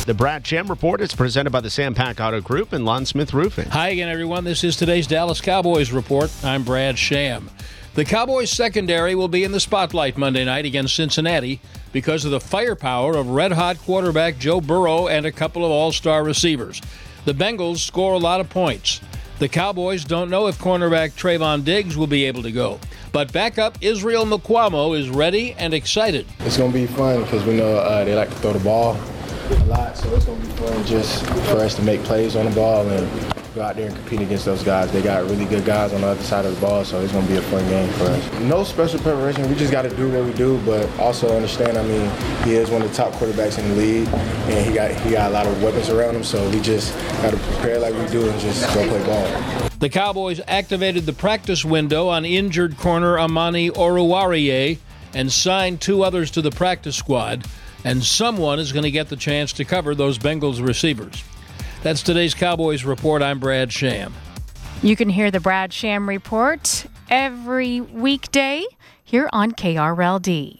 The Brad Sham Report is presented by the Sam Pack Auto Group and Lon Smith Roofing. Hi again, everyone. This is today's Dallas Cowboys Report. I'm Brad Sham. The Cowboys secondary will be in the spotlight Monday night against Cincinnati because of the firepower of red-hot quarterback Joe Burrow and a couple of all-star receivers. The Bengals score a lot of points. The Cowboys don't know if cornerback Trayvon Diggs will be able to go. But backup Israel Mukuamu is ready and excited. It's going to be fun because we know they like to throw the ball a lot, so it's going to be fun just for us to make plays on the ball and go out there and compete against those guys. They got really good guys on the other side of the ball, so it's going to be a fun game for us. No special preparation. We just got to do what we do, but also understand, he is one of the top quarterbacks in the league, and he got a lot of weapons around him, so we just got to prepare like we do and just go play ball. The Cowboys activated the practice window on injured corner Amani Oruwariye and signed two others to the practice squad, and someone is going to get the chance to cover those Bengals receivers. That's today's Cowboys Report. I'm Brad Sham. You can hear the Brad Sham Report every weekday here on KRLD.